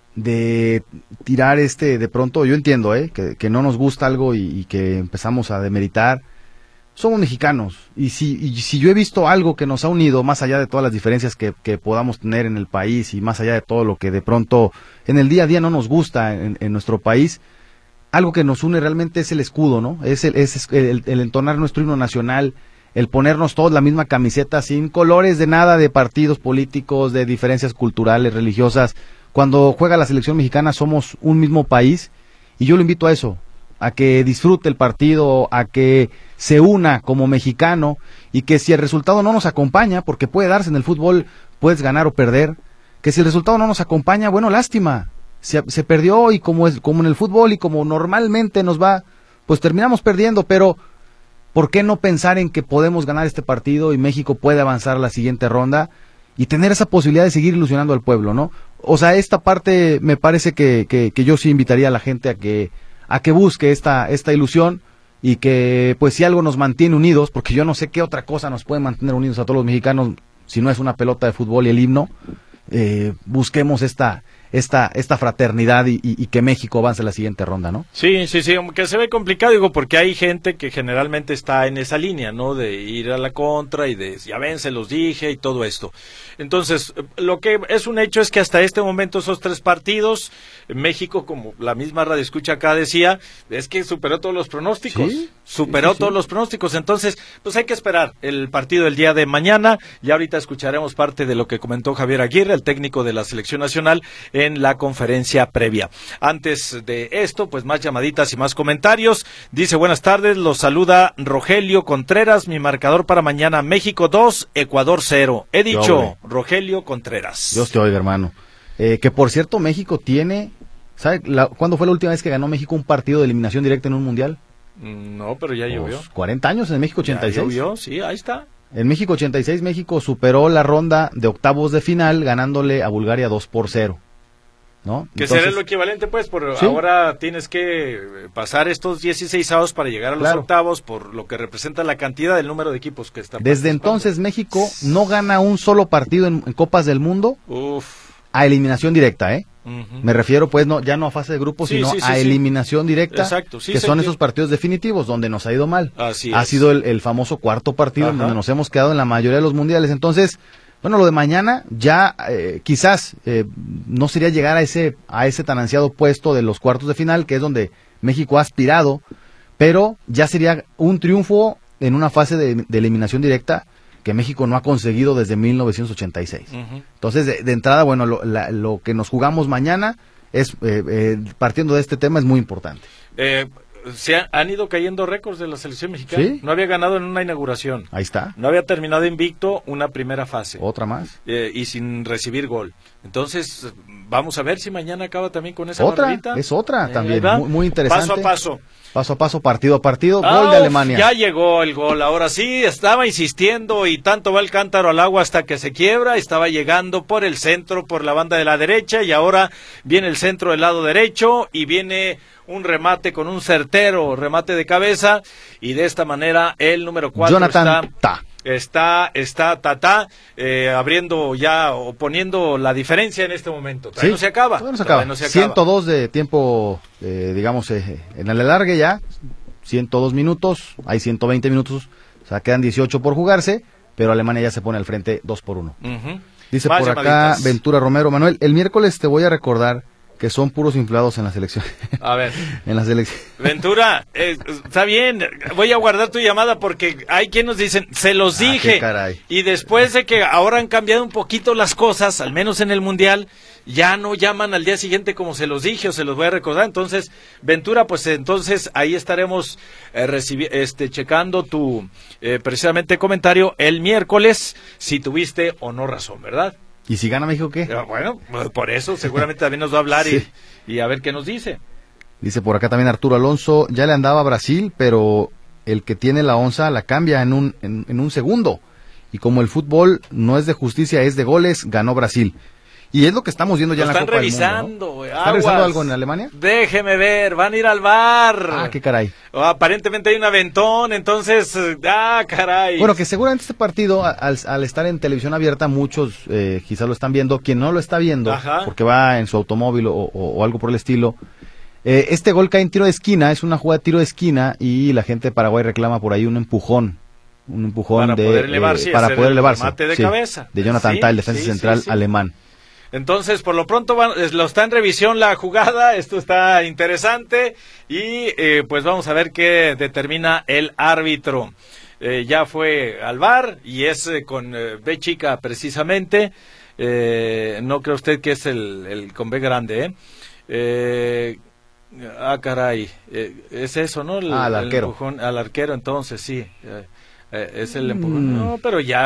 Speaker 4: tirar de pronto, yo entiendo que no nos gusta algo y que empezamos a demeritar. Somos mexicanos y si yo he visto algo que nos ha unido más allá de todas las diferencias que podamos tener en el país y más allá de todo lo que de pronto en el día a día no nos gusta en nuestro país, algo que nos une realmente es el escudo, ¿no? Es el entonar nuestro himno nacional, el ponernos todos la misma camiseta sin colores de nada, de partidos políticos, de diferencias culturales, religiosas. Cuando juega la selección mexicana somos un mismo país y yo lo invito a eso, a que disfrute el partido, a que se una como mexicano y que si el resultado no nos acompaña, porque puede darse en el fútbol, puedes ganar o perder, que si el resultado no nos acompaña, bueno, lástima, se perdió y como en el fútbol y como normalmente nos va, pues terminamos perdiendo, pero ¿por qué no pensar en que podemos ganar este partido y México puede avanzar a la siguiente ronda y tener esa posibilidad de seguir ilusionando al pueblo, ¿no? O sea, esta parte me parece que yo sí invitaría a la gente a que busque esta ilusión y que pues si algo nos mantiene unidos, porque yo no sé qué otra cosa nos puede mantener unidos a todos los mexicanos si no es una pelota de fútbol y el himno, busquemos esta fraternidad y que México avance a la siguiente ronda, ¿no?
Speaker 3: Sí, aunque se ve complicado, digo, porque hay gente que generalmente está en esa línea, ¿no? De ir a la contra y de, ya ven, se los dije y todo esto. Entonces, lo que es un hecho es que hasta este momento esos 3 partidos, México, como la misma radio escucha acá decía, es que superó todos los pronósticos, ¿sí? Todos los pronósticos. Entonces, pues hay que esperar el partido del día de mañana. Ya ahorita escucharemos parte de lo que comentó Javier Aguirre, el técnico de la Selección Nacional, en la conferencia previa. Antes de esto, pues más llamaditas y más comentarios. Dice, buenas tardes, los saluda Rogelio Contreras, mi marcador para mañana, México 2, Ecuador 0. He dicho, Rogelio Contreras.
Speaker 4: Dios te oiga, hermano. Que por cierto, México tiene, ¿sabe cuándo fue la última vez que ganó México un partido de eliminación directa en un mundial?
Speaker 3: No, pero ya llovió.
Speaker 4: 40 años, en México 86.
Speaker 3: Ya llovió, sí, ahí está.
Speaker 4: En México 86, México superó la ronda de octavos de final ganándole a Bulgaria 2-0. ¿No?
Speaker 3: Que será lo equivalente, pues, ¿sí? Ahora tienes que pasar estos 16avos para llegar a los octavos, por lo que representa la cantidad del número de equipos que están.
Speaker 4: Desde entonces México no gana un solo partido en Copas del Mundo a eliminación directa, Me refiero, pues, ya no a fase de grupos, sino a eliminación directa.
Speaker 3: Exacto,
Speaker 4: que son esos partidos definitivos donde nos ha ido mal.
Speaker 3: Así
Speaker 4: ha sido el famoso cuarto partido en donde nos hemos quedado en la mayoría de los mundiales. Entonces, bueno, lo de mañana ya quizás no sería llegar a ese tan ansiado puesto de los cuartos de final, que es donde México ha aspirado, pero ya sería un triunfo en una fase de eliminación directa que México no ha conseguido desde 1986. Entonces, de entrada, bueno, lo que nos jugamos mañana es partiendo de este tema es muy importante.
Speaker 3: Se han ido cayendo récords de la selección mexicana.
Speaker 4: ¿Sí?
Speaker 3: No había ganado en una inauguración.
Speaker 4: Ahí está.
Speaker 3: No había terminado invicto una primera fase.
Speaker 4: Otra más.
Speaker 3: Y sin recibir gol. Entonces, vamos a ver si mañana acaba también con esa
Speaker 4: otra.
Speaker 3: barrita.
Speaker 4: Es otra también, muy interesante.
Speaker 3: Paso a paso.
Speaker 4: Paso a paso, partido a partido, gol de Alemania.
Speaker 3: Ya llegó el gol, ahora sí, estaba insistiendo y tanto va el cántaro al agua hasta que se quiebra, estaba llegando por el centro, por la banda de la derecha y ahora viene el centro del lado derecho y viene un remate con un certero remate de cabeza y de esta manera el número 4 está Tata abriendo ya o poniendo la diferencia en este momento. Todavía no se acaba.
Speaker 4: Todavía no se acaba. 102 de tiempo, digamos, en el alargue ya, 102 minutos, hay 120 minutos, o sea, quedan 18 por jugarse, pero Alemania ya se pone al frente 2-1. Dice más por acá Ventura Romero, Manuel, el miércoles te voy a recordar que son puros inflados en la selección.
Speaker 3: A ver.
Speaker 4: En la selección.
Speaker 3: Ventura, está bien, voy a guardar tu llamada porque hay quienes nos dicen, se los dije.
Speaker 4: Qué caray.
Speaker 3: Y después de que ahora han cambiado un poquito las cosas, al menos en el Mundial, ya no llaman al día siguiente como se los dije o se los voy a recordar. Entonces, Ventura, pues entonces ahí estaremos checando tu precisamente comentario el miércoles, si tuviste o no razón, ¿verdad?
Speaker 4: ¿Y si gana México qué?
Speaker 3: Bueno, por eso seguramente también nos va a hablar
Speaker 4: sí.
Speaker 3: y a ver qué nos dice.
Speaker 4: Dice por acá también Arturo Alonso, ya le andaba a Brasil, pero el que tiene la onza la cambia en un segundo. Y como el fútbol no es de justicia, es de goles, ganó Brasil. Y es lo que estamos viendo ya en la Copa del Mundo, ¿no? ¿Están revisando algo en Alemania?
Speaker 3: Déjeme ver, van a ir al bar.
Speaker 4: Ah, qué caray.
Speaker 3: Aparentemente hay un aventón, entonces, caray.
Speaker 4: Bueno, que seguramente este partido, al estar en televisión abierta, muchos quizás lo están viendo. Quien no lo está viendo,
Speaker 3: Ajá.
Speaker 4: porque va en su automóvil o algo por el estilo, este gol cae en tiro de esquina, es una jugada de tiro de esquina y la gente de Paraguay reclama por ahí un empujón
Speaker 3: para poder elevarse,
Speaker 4: para poder elevarse.
Speaker 3: Remate de cabeza.
Speaker 4: De Jonathan Tah, el defensa central alemán.
Speaker 3: Entonces, por lo pronto, lo está en revisión la jugada, esto está interesante y pues vamos a ver qué determina el árbitro. Ya fue al VAR y es con B chica precisamente, no cree usted que es el con B grande, caray, es eso, ¿no?
Speaker 4: Al arquero.
Speaker 3: El empujón al arquero, entonces sí. Es el empujón. No, pero ya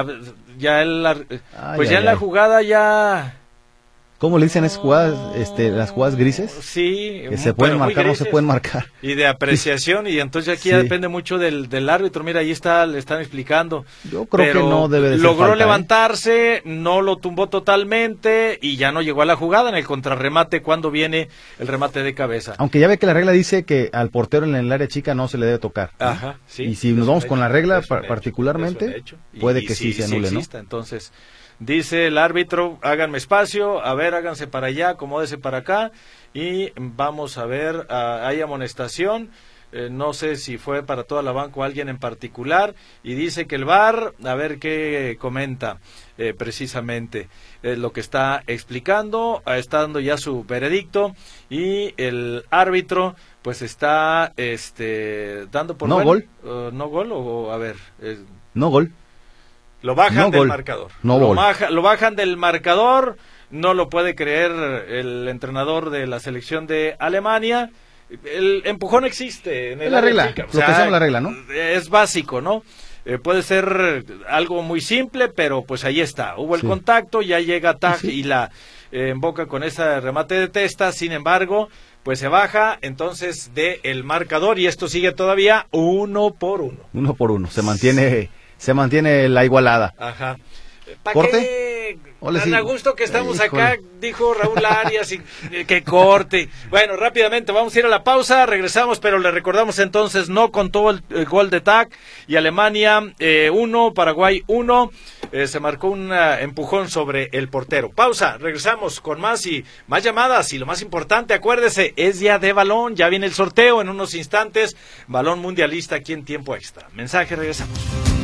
Speaker 3: en la jugada ya.
Speaker 4: ¿Cómo le dicen esas jugadas, las jugadas grises?
Speaker 3: Sí.
Speaker 4: Que se pueden marcar, no se pueden marcar.
Speaker 3: Y de apreciación, y entonces aquí ya depende mucho del árbitro. Mira, ahí le están explicando.
Speaker 4: Yo creo que no debe de ser
Speaker 3: logró
Speaker 4: falta,
Speaker 3: levantarse, no lo tumbó totalmente y ya no llegó a la jugada en el contrarremate cuando viene el remate de cabeza.
Speaker 4: Aunque ya ve que la regla dice que al portero en el área chica no se le debe tocar, ¿no?
Speaker 3: Ajá, sí.
Speaker 4: Y si nos vamos con la regla particularmente, puede que sí se anule, ¿no?
Speaker 3: Entonces, dice el árbitro, háganme espacio, a ver, háganse para allá, acomódese para acá y vamos a ver, hay amonestación, no sé si fue para toda la banca o alguien en particular, y dice que el VAR, a ver qué comenta precisamente, lo que está explicando, está dando ya su veredicto y el árbitro pues está dando por
Speaker 4: no
Speaker 3: bueno,
Speaker 4: gol,
Speaker 3: no gol o a ver,
Speaker 4: no gol.
Speaker 3: Lo bajan del marcador. Lo bajan del marcador, no lo puede creer el entrenador de la selección de Alemania. El empujón existe en
Speaker 4: la regla, chica. Lo que se llama la regla, ¿no?
Speaker 3: Es básico, ¿no? Puede ser algo muy simple, pero pues ahí está. Hubo el contacto, ya llega Tah y la emboca con ese remate de testa, sin embargo, pues se baja entonces del marcador y esto sigue todavía 1-1.
Speaker 4: 1-1, se mantiene la igualada.
Speaker 3: Ajá.
Speaker 4: ¿Corte?
Speaker 3: Tan a gusto que estamos acá, dijo Raúl Arias, y que corte. Bueno, rápidamente vamos a ir a la pausa, regresamos, pero le recordamos entonces, no contó el gol de Tah y Alemania 1, Paraguay 1, se marcó un empujón sobre el portero. Pausa, regresamos con más y más llamadas y lo más importante, acuérdese, es día de balón, ya viene el sorteo en unos instantes, balón mundialista aquí en tiempo extra. Mensaje, regresamos.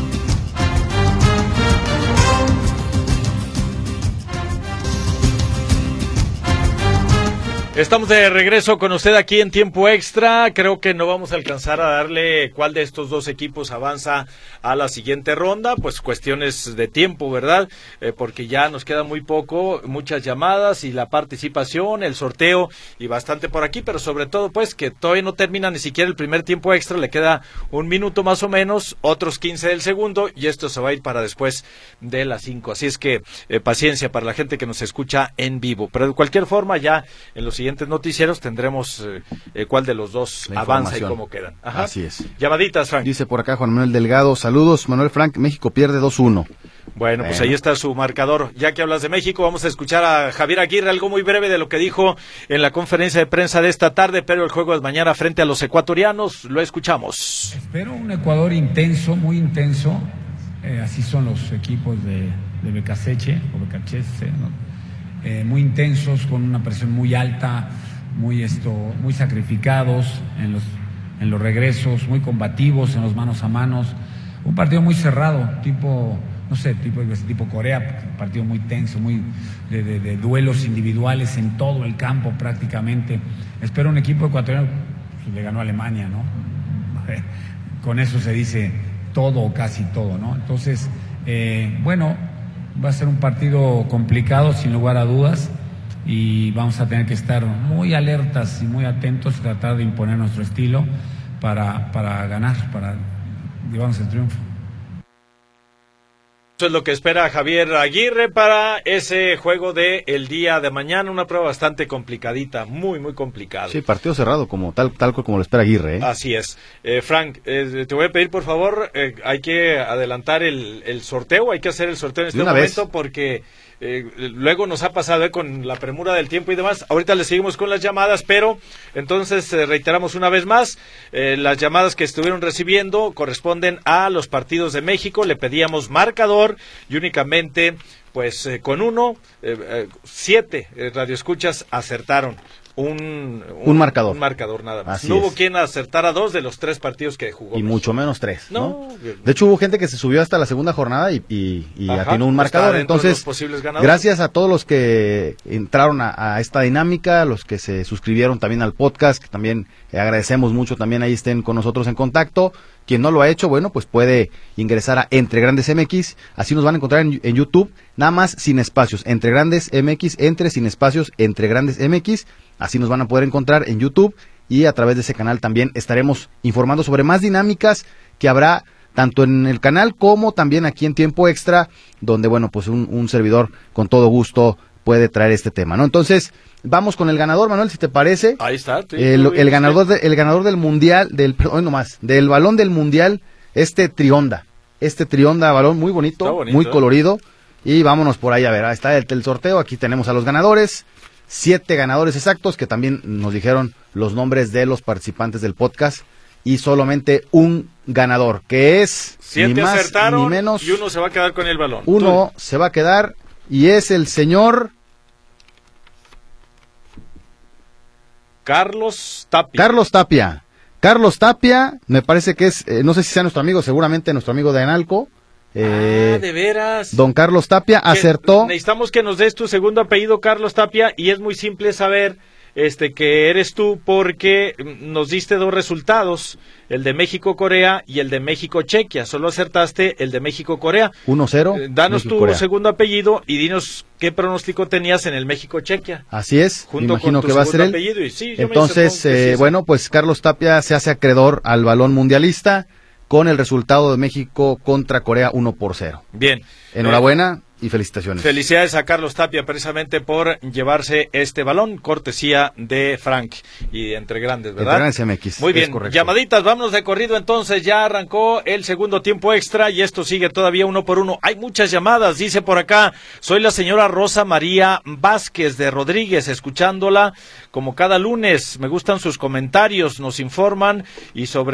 Speaker 3: Estamos de regreso con usted aquí en tiempo extra. Creo que no vamos a alcanzar a darle cuál de estos dos equipos avanza a la siguiente ronda, pues cuestiones de tiempo, ¿verdad? Porque ya nos queda muy poco, muchas llamadas y la participación, el sorteo y bastante por aquí, pero sobre todo pues que todavía no termina ni siquiera el primer tiempo extra, le queda un minuto más o menos, otros 15 del segundo y esto se va a ir para después de las 5. Así es que paciencia para la gente que nos escucha en vivo, pero de cualquier forma ya en los siguientes noticieros tendremos cuál de los dos avanza y cómo quedan. Ajá.
Speaker 4: Así es.
Speaker 3: Llamaditas, Frank.
Speaker 4: Dice por acá Juan Manuel Delgado, saludos Manuel Frank, México pierde 2-1.
Speaker 3: Bueno, pues ahí está su marcador. Ya que hablas de México, vamos a escuchar a Javier Aguirre, algo muy breve de lo que dijo en la conferencia de prensa de esta tarde, pero el juego es mañana frente a los ecuatorianos, lo escuchamos.
Speaker 6: Espero un Ecuador intenso, muy intenso, así son los equipos de Becaseche, o Becachese, ¿no? Muy intensos, con una presión muy alta, muy sacrificados en los regresos, muy combativos en los manos a manos. Un partido muy cerrado, tipo no sé, tipo Corea, partido muy tenso, muy de duelos individuales en todo el campo prácticamente. Espero un equipo ecuatoriano, pues, le ganó a Alemania, ¿no? Con eso se dice todo o casi todo, ¿no? Entonces, bueno, va a ser un partido complicado sin lugar a dudas y vamos a tener que estar muy alertas y muy atentos y tratar de imponer nuestro estilo para ganar, para llevarnos el triunfo.
Speaker 3: Eso es lo que espera Javier Aguirre para ese juego de el día de mañana, una prueba bastante complicadita, muy complicada.
Speaker 4: Sí, partido cerrado, tal como lo espera Aguirre, ¿eh?
Speaker 3: Así es. Frank, te voy a pedir por favor, hay que adelantar el sorteo, hay que hacer el sorteo en este momento porque luego nos ha pasado con la premura del tiempo y demás. Ahorita le seguimos con las llamadas, pero entonces reiteramos una vez más, las llamadas que estuvieron recibiendo corresponden a los partidos de México. Le pedíamos marcador y únicamente pues con 7 radioescuchas acertaron un marcador. Un marcador nada más.
Speaker 4: Así
Speaker 3: no hubo
Speaker 4: es.
Speaker 3: Quien acertara 2 de los 3 partidos que jugó.
Speaker 4: Y
Speaker 3: México.
Speaker 4: mucho menos 3, ¿no?
Speaker 3: No.
Speaker 4: De hecho, hubo gente que se subió hasta la segunda jornada y atinó un marcador. Entonces, gracias a todos los que entraron a esta dinámica, los que se suscribieron también al podcast, que también agradecemos mucho, también ahí estén con nosotros en contacto. Quien no lo ha hecho, bueno, pues puede ingresar a Entre Grandes MX, así nos van a encontrar en YouTube, nada más sin espacios, Entre Grandes MX, sin espacios, Entre Grandes MX, así nos van a poder encontrar en YouTube y a través de ese canal también estaremos informando sobre más dinámicas que habrá tanto en el canal como también aquí en Tiempo Extra, donde, bueno, pues un servidor con todo gusto puede traer este tema, ¿no? Entonces, vamos con el ganador, Manuel, si te parece.
Speaker 3: Ahí está.
Speaker 4: El ganador del mundial, del balón del mundial, Trionda balón muy bonito, muy colorido, y vámonos por ahí a ver, ahí está el sorteo, aquí tenemos a los ganadores, 7 ganadores exactos, que también nos dijeron los nombres de los participantes del podcast, y solamente un ganador, que es
Speaker 3: 7
Speaker 4: ni más
Speaker 3: acertaron,
Speaker 4: ni menos,
Speaker 3: y uno se va a quedar con el balón.
Speaker 4: Uno se va a quedar, y es el señor Carlos Tapia, me parece que es, no sé si sea nuestro amigo, seguramente nuestro amigo de Analco.
Speaker 3: De veras.
Speaker 4: Don Carlos Tapia acertó.
Speaker 3: Necesitamos que nos des tu segundo apellido, Carlos Tapia, y es muy simple saber que eres tú porque nos diste 2 resultados, el de México-Corea y el de México-Chequia. Solo acertaste el de México-Corea.
Speaker 4: 1-0.
Speaker 3: Danos tu segundo apellido y dinos qué pronóstico tenías en el México-Chequia.
Speaker 4: Así es,
Speaker 3: junto
Speaker 4: imagino
Speaker 3: con tu
Speaker 4: que va a ser él.
Speaker 3: Y sí,
Speaker 4: entonces, bueno, pues Carlos Tapia se hace acreedor al balón mundialista con el resultado de México contra Corea 1-0.
Speaker 3: Bien.
Speaker 4: Enhorabuena. Y felicitaciones.
Speaker 3: Felicidades a Carlos Tapia precisamente por llevarse este balón, cortesía de Frank y de Entre Grandes, ¿verdad?
Speaker 4: Entre Grandes MX.
Speaker 3: Muy bien, llamaditas, vámonos de corrido entonces, ya arrancó el segundo tiempo extra y esto sigue todavía 1 por 1. Hay muchas llamadas, dice por acá, soy la señora Rosa María Vázquez de Rodríguez, escuchándola como cada lunes, me gustan sus comentarios, nos informan y sobre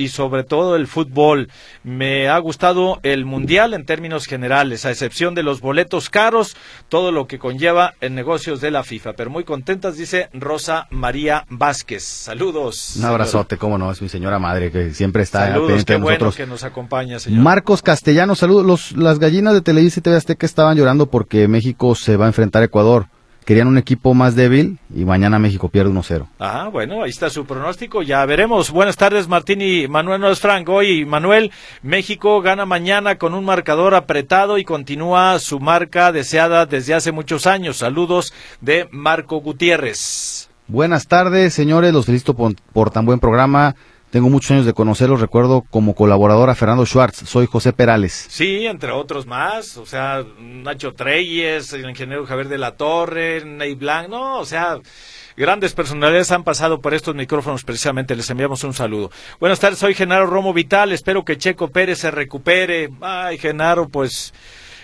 Speaker 3: todo el fútbol. Me ha gustado el mundial en términos generales, a excepción de los boletos caros, todo lo que conlleva en negocios de la FIFA, pero muy contentas, dice Rosa María Vázquez. Saludos.
Speaker 4: Un abrazote, cómo no, es mi señora madre que siempre está
Speaker 3: pendiente
Speaker 4: de nosotros.
Speaker 3: Bueno que nos acompaña, señor.
Speaker 4: Marcos Castellanos, saludos. Las gallinas de Televisa y TV Azteca estaban llorando porque México se va a enfrentar a Ecuador. Querían un equipo más débil y mañana México pierde 1-0.
Speaker 3: Ah, bueno, ahí está su pronóstico, ya veremos. Buenas tardes, Martín y Manuel, no es Frank. Hoy, Manuel, México gana mañana con un marcador apretado y continúa su marca deseada desde hace muchos años. Saludos de Marco Gutiérrez.
Speaker 4: Buenas tardes, señores, los felicito por tan buen programa. Tengo muchos años de conocerlos, recuerdo como colaborador a Fernando Schwartz, soy José Perales.
Speaker 3: Sí, entre otros más, o sea, Nacho Treyes, el ingeniero Javier de la Torre, Ney Blanc, no, o sea, grandes personalidades han pasado por estos micrófonos precisamente, les enviamos un saludo. Buenas tardes, soy Genaro Romo Vital, espero que Checo Pérez se recupere. Ay, Genaro, pues...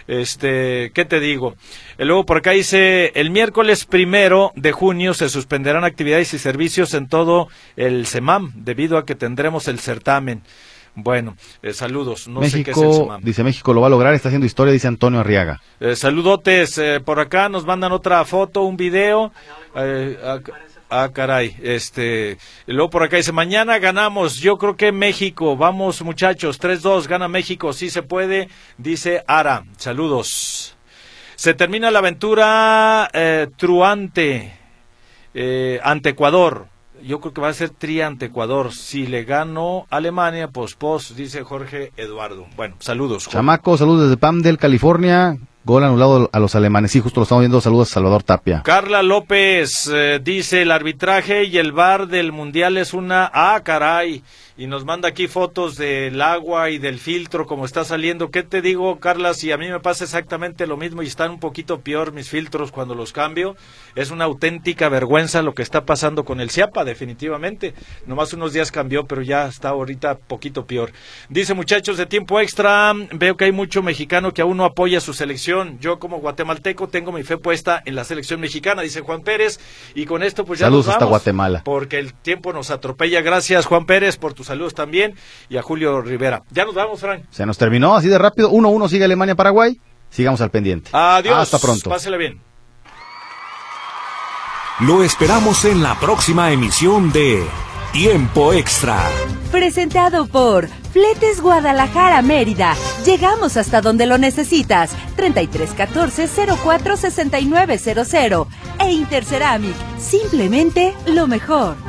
Speaker 3: ¿qué te digo? Luego por acá dice, el miércoles 1 de junio se suspenderán actividades y servicios en todo el CEMAM, debido a que tendremos el certamen. Bueno, saludos, no
Speaker 4: México,
Speaker 3: sé qué es el CEMAM.
Speaker 4: Dice México lo va a lograr, está haciendo historia, dice Antonio Arriaga.
Speaker 3: Saludotes, por acá nos mandan otra foto, un video. Ah, caray, luego por acá dice, mañana ganamos, yo creo que México, vamos muchachos, 3-2, gana México, sí se puede, dice Ara, saludos. Se termina la aventura truante ante Ecuador, yo creo que va a ser tri ante Ecuador, si le ganó Alemania, pues dice Jorge Eduardo. Bueno, saludos. Jorge.
Speaker 4: Chamaco, saludos desde Palmdale, California. Gol anulado a los alemanes. Sí, justo lo estamos viendo. Saludos a Salvador Tapia.
Speaker 3: Carla López dice, el arbitraje y el VAR del Mundial es una... ¡Ah, caray! Y nos manda aquí fotos del agua y del filtro, como está saliendo. ¿Qué te digo, Carla? Si a mí me pasa exactamente lo mismo y están un poquito peor mis filtros cuando los cambio. Es una auténtica vergüenza lo que está pasando con el Ciapa, definitivamente. Nomás unos días cambió, pero ya está ahorita poquito peor. Dice, muchachos de tiempo extra, veo que hay mucho mexicano que aún no apoya su selección. Yo como guatemalteco tengo mi fe puesta en la selección mexicana, dice Juan Pérez. Y con esto pues ya
Speaker 4: saludos
Speaker 3: nos vamos.
Speaker 4: Hasta Guatemala.
Speaker 3: Porque el tiempo nos atropella. Gracias, Juan Pérez, por tus saludos también, y a Julio Rivera. Ya nos vamos, Frank.
Speaker 4: Se nos terminó así de rápido. 1-1 sigue Alemania-Paraguay. Sigamos al pendiente.
Speaker 3: Adiós.
Speaker 4: Hasta pronto.
Speaker 3: Pásele bien.
Speaker 1: Lo esperamos en la próxima emisión de Tiempo Extra.
Speaker 2: Presentado por Fletes Guadalajara Mérida. Llegamos hasta donde lo necesitas. 3314-046900 e Interceramic. Simplemente lo mejor.